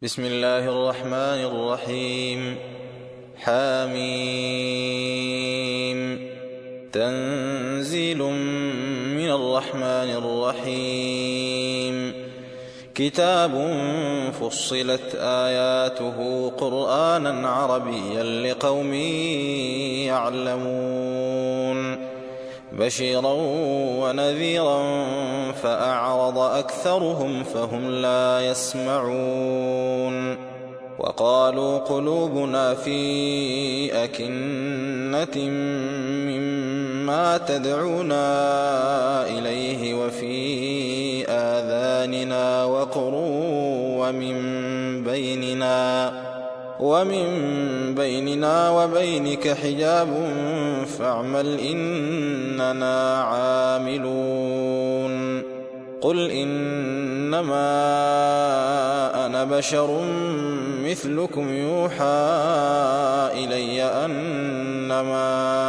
بسم الله الرحمن الرحيم. حميم. تنزيل من الرحمن الرحيم. كتاب فصلت آياته قرآنا عربيا لقوم يعلمون بشيرا ونذيرا فأعرض أكثرهم فهم لا يسمعون وقالوا قلوبنا في أكنة مما تدعونا إليه وفي آذاننا وقر ومن بيننا وبينك حجاب فاعمل إننا عاملون. قل إنما أنا بشر مثلكم يوحى إلي أنما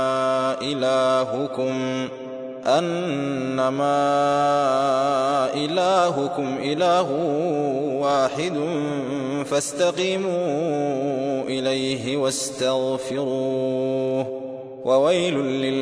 إلهكم إله واحد فاستقيموا إليه واستغفروه. وويل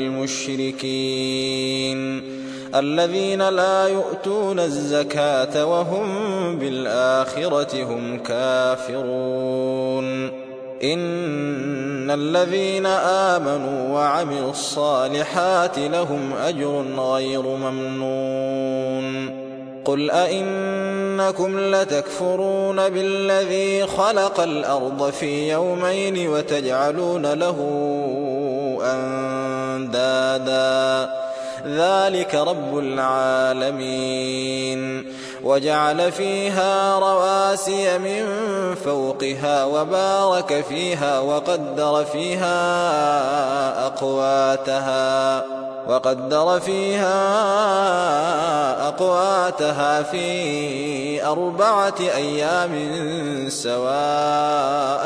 للمشركين الذين لا يؤتون الزكاة وهم بالآخرة هم كافرون. إن الذين آمنوا وعملوا الصالحات لهم أجر غير ممنون. قل أئنكم لتكفرون بالذي خلق الأرض في يومين وتجعلون له أندادا ذلك رب العالمين. وجعل فيها رواسي من فوقها وبارك فيها وقدر فيها أقواتها في 4 أيام سواء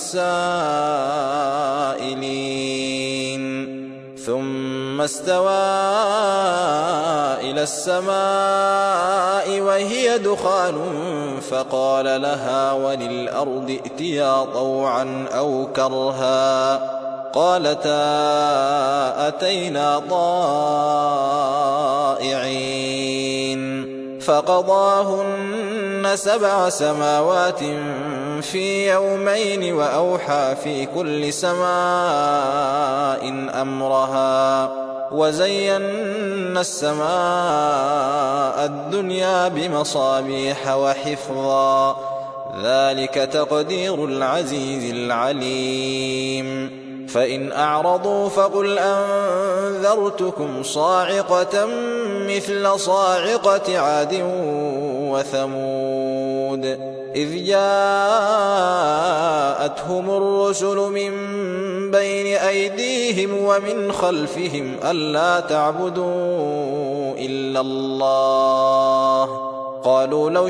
للسائلين. ثم استوى إلى السماء وهي دخان فقال لها وللأرض ائتيا طوعا أو كرها قالتا أتينا طائعين. فقضاهن 7 سماوات في يومين وأوحى في كل سماء أمرها وزينا السماء الدنيا بمصابيح وحفظا ذلك تقدير العزيز العليم. فإن أعرضوا فقل أنذرتكم صاعقة مثل صاعقة عاد وثمود إذ جاءتهم الرسل من بين أيديهم ومن خلفهم ألا تعبدوا إلا الله قالوا لو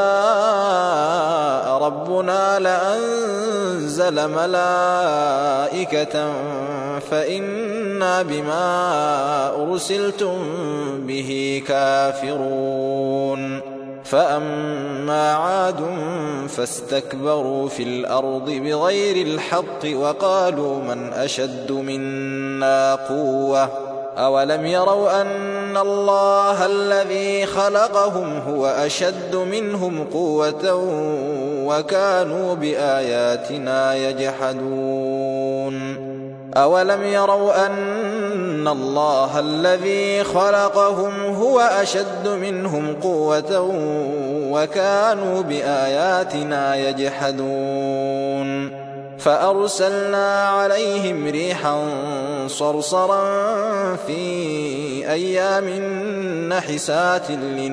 شاء ربنا لأنزل ملائكة فإنا بما أرسلتم به كافرون. فأما عاد فاستكبروا في الأرض بغير الحق وقالوا من أشد منا قوة أولم يروا أن الله الذي خلقهم هو أشد منهم قوة وكانوا بآياتنا يجحدون. أولم يروا أن الله الذي خلقهم هو أشد منهم قوة وكانوا بآياتنا يجحدون. فأرسلنا عليهم ريحا صرصرا في أيام نحسات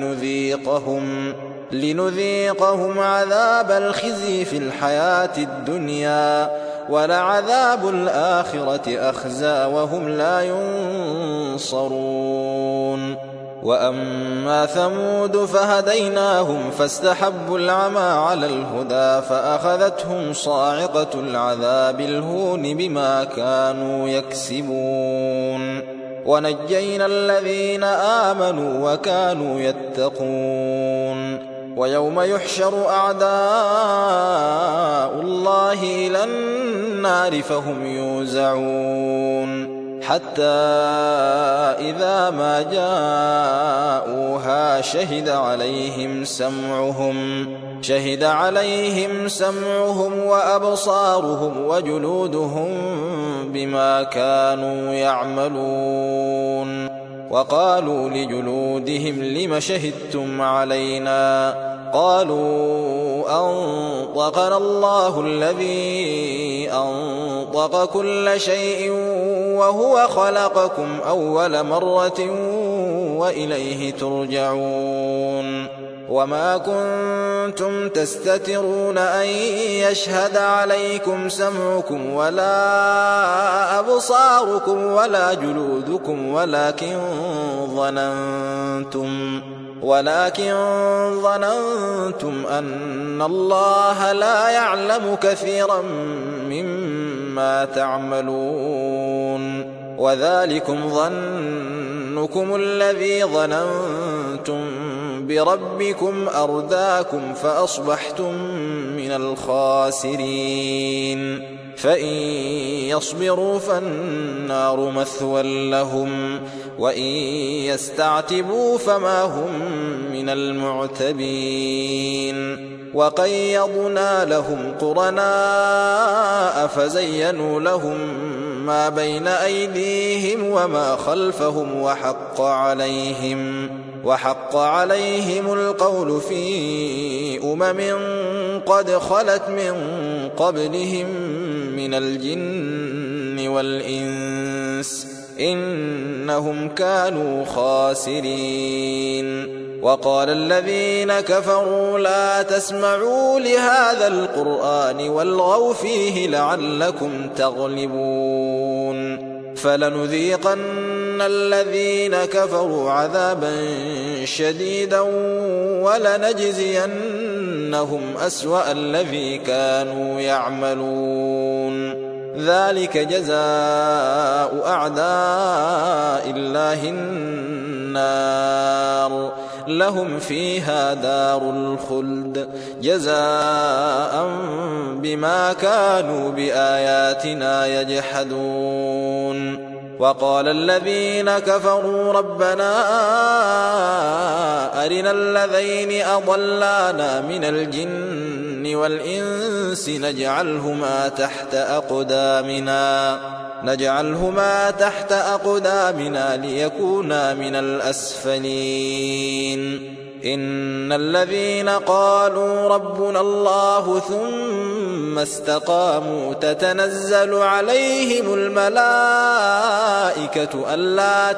لنذيقهم عذاب الخزي في الحياة الدنيا ولعذاب الآخرة أخزى وهم لا ينصرون. وأما ثمود فهديناهم فاستحبوا العمى على الهدى فأخذتهم صاعقة العذاب الهون بما كانوا يكسبون. ونجينا الذين آمنوا وكانوا يتقون ويوم يحشر أعداء الله إلى النار فهم يوزعون حتى إذا ما جاءوها شهد عليهم سمعهم وأبصارهم وجلودهم بما كانوا يعملون وقالوا لجلودهم لم شهدتم علينا قالوا أنطقنا الله الذي أنطق كل شيء وهو خلقكم أول مرة وإليه ترجعون وما كنتم تستترون أن يشهد عليكم سمعكم ولا أبصاركم ولا جلودكم ولكن ظننتم أن الله لا يعلم كثيرا مما تعملون وذلكم ظنكم الذي ظننتم بربكم أرداكم فأصبحتم من الخاسرين فإن يصبروا فالنار مثوى لهم وإن يستعتبوا فما هم من المعتبين وقيضنا لهم قرناء فزينوا لهم ما بين أيديهم وما خلفهم وحق عليهم القول في قد خلت من قبلهم من الجن والإنس إنهم كانوا خاسرين وقال الذين كفروا لا تسمعوا لهذا القرآن والغوا فيه لعلكم تغلبون فلنذيقن الذين كفروا عذابا شديدا ولنجزينهم أسوأ الذي كانوا يعملون ذلك جزاء أعداء الله النار لهم فيها دار الخلد جزاء بما كانوا بآياتنا يجحدون وقال الذين كفروا ربنا أرنا الذين أضلانا من الجن والإنس نجعلهما تحت أقدامنا ليكونا من الأسفلين إن الذين قالوا ربنا الله ثم استقاموا تتنزل عليهم الملائكة ألا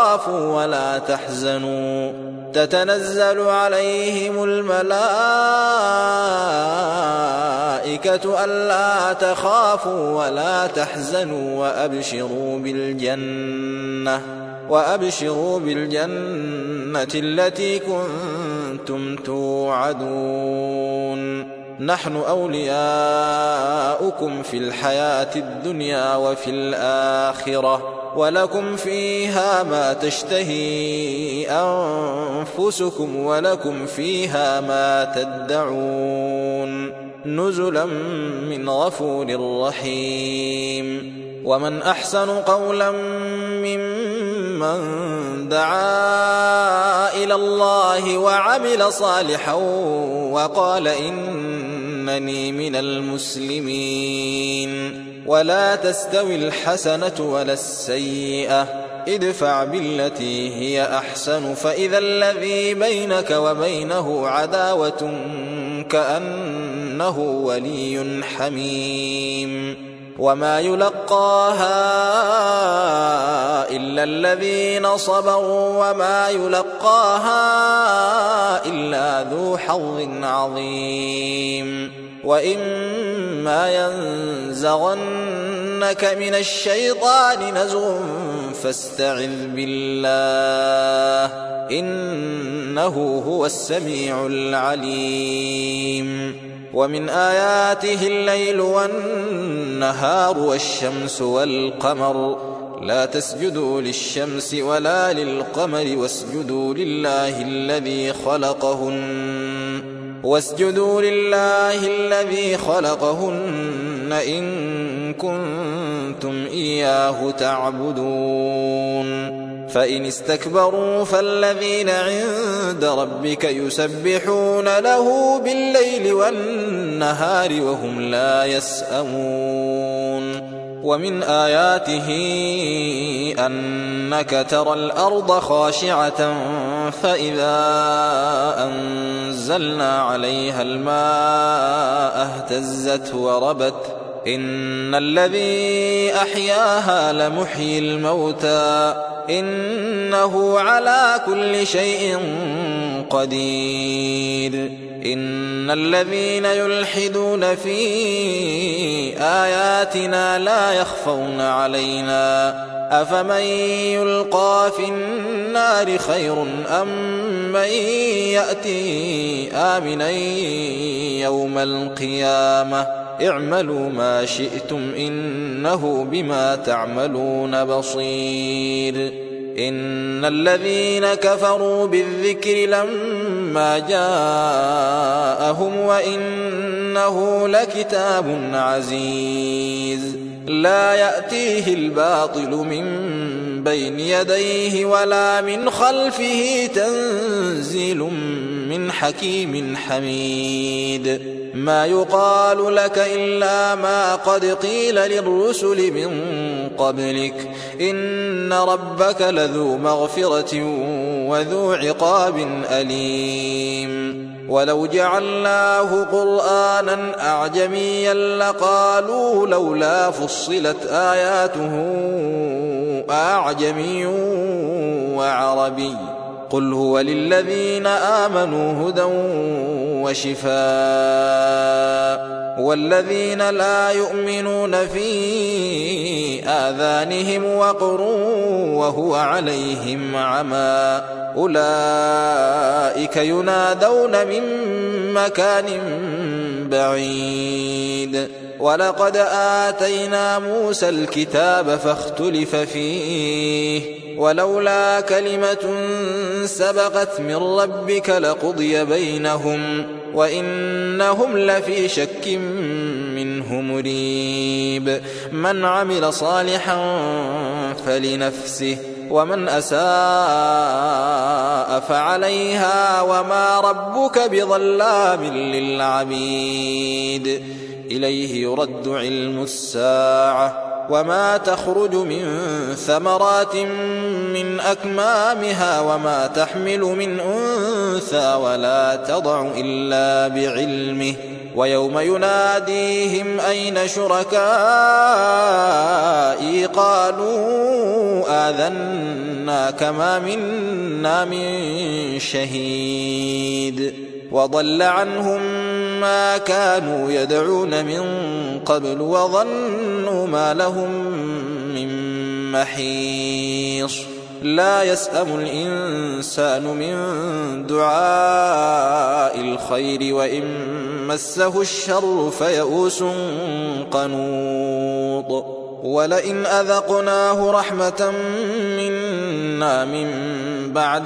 تخافوا ولا تحزنوا وأبشروا بالجنة التي كنتم توعدون نحن أولياؤكم في الحياة الدنيا وفي الآخرة ولكم فيها ما تشتهي أنفسكم ولكم فيها ما تدعون نزلا من غفور رحيم ومن أحسن قولا ممن دعا إلى الله وعمل صالحا وقال إنني من المسلمين ولا تستوي الحسنة ولا السيئة ادفع بالتي هي أحسن فإذا الذي بينك وبينه عداوة كأنه ولي حميم وما يلقاها إلا الذين صبروا وما يلقاها إلا ذو حظ عظيم وإما ينزغنك من الشيطان نزغ فاستعذ بالله إنه هو السميع العليم ومن آياته الليل والنهار والشمس والقمر لا تسجدوا للشمس ولا للقمر واسجدوا لله الذي خلقهن واسجدوا لله الذي خلقهن إن كنتم إياه تعبدون فإن استكبروا فالذين عند ربك يسبحون له بالليل والنهار وهم لا يسأمون ومن آياته أنك ترى الأرض خاشعة فإذا أنزلنا عليها الماء اهتزت وربت إن الذي أحياها لمحيي الموتى إنه على كل شيء قدير إن الذين يلحدون في آياتنا لا يخفون علينا أفمن يلقى في النار خير أم من يأتي آمنا يوم القيامة اعملوا ما شئتم إنه بما تعملون بصير إن الذين كفروا بالذكر لما جاءهم وإنه لكتاب عزيز لا يأتيه الباطل من بين يديه ولا من خلفه تنزيل من حكيم حميد ما يقال لك إلا ما قد قيل للرسل من قبلك إن ربك لذو مغفرة وذو عقاب أليم ولو جعلناه قرآنا أعجميا لقالوا لولا فصلت آياته أعجمي وعربي قل هو للذين آمنوا هدى وشفاء والذين لا يؤمنون في آذانهم وقر وهو عليهم عمى أولئك ينادون من مكان بعيد ولقد آتينا موسى الكتاب فاختلف فيه ولولا كلمة سبقت من ربك لقضي بينهم وإنهم لفي شك منه مريب من عمل صالحا فلنفسه ومن أساء فعليها وما ربك بظلام للعبيد إليه يرد علم الساعة وما تخرج من ثمرات من أكمامها وما تحمل من أنثى ولا تضع إلا بعلمه ويوم يناديهم أين شركائي قالوا آذناك ما منا من شهيد وضل عنهم ما كانوا يدعون من قبل وظنوا ما لهم من محيص لا يسأم الإنسان من دعاء الخير وإن مسه الشر فيئوس قنوط ولئن أذقناه رحمة منا من بعد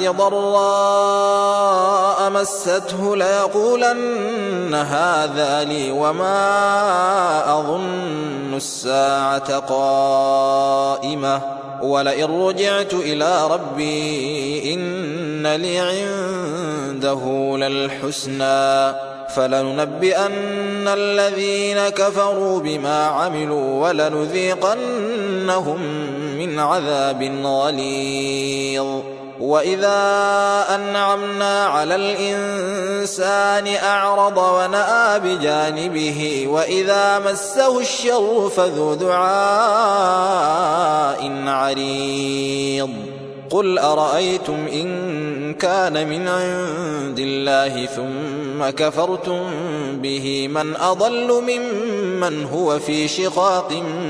ضراء مسته ليقولن هذا لي وما أظن الساعة قائمة ولئن رجعت إلى ربي إن لي عنده للحسنى فلننبئن الذين كفروا بما عملوا ولنذيقنهم من عذاب غليظ وإذا أنعمنا على الإنسان أعرض ونأى بجانبه وإذا مسه الشر فذو دعاء عريض قل أرأيتم إن كان من عند الله ثم كفرتم به من أضل ممن هو في شقاق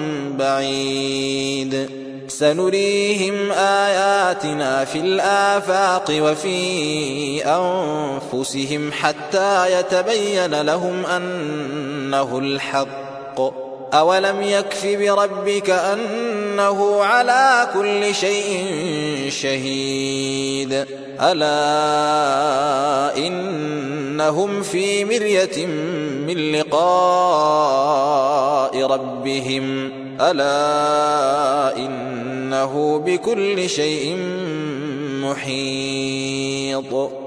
بعيد سنريهم آياتنا في الآفاق وفي أنفسهم حتى يتبين لهم أنه الحق أولم يكف بربك أنه على كل شيء شهيد ألا إنهم في مرية من لقاء ربهم ألا إنه بكل شيء محيط